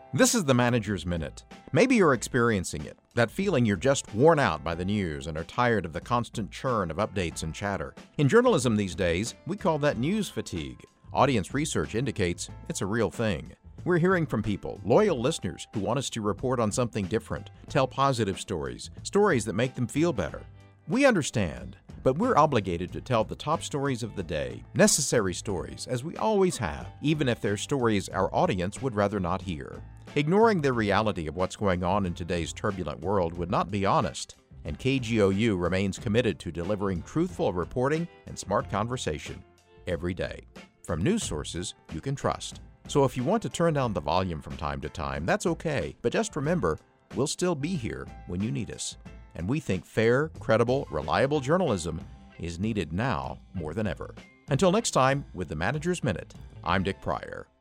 This is the Manager's Minute. Maybe you're experiencing it, that feeling you're just worn out by the news and are tired of the constant churn of updates and chatter. In journalism these days, we call that news fatigue. Audience research indicates it's a real thing. We're hearing from people, loyal listeners, who want us to report on something different, tell positive stories, stories that make them feel better. We understand, but we're obligated to tell the top stories of the day, necessary stories, as we always have, even if they're stories our audience would rather not hear. Ignoring the reality of what's going on in today's turbulent world would not be honest, and KGOU remains committed to delivering truthful reporting and smart conversation every day from news sources you can trust. So if you want to turn down the volume from time to time, that's okay, but just remember, we'll still be here when you need us. And we think fair, credible, reliable journalism is needed now more than ever. Until next time, with the Manager's Minute, I'm Dick Pryor.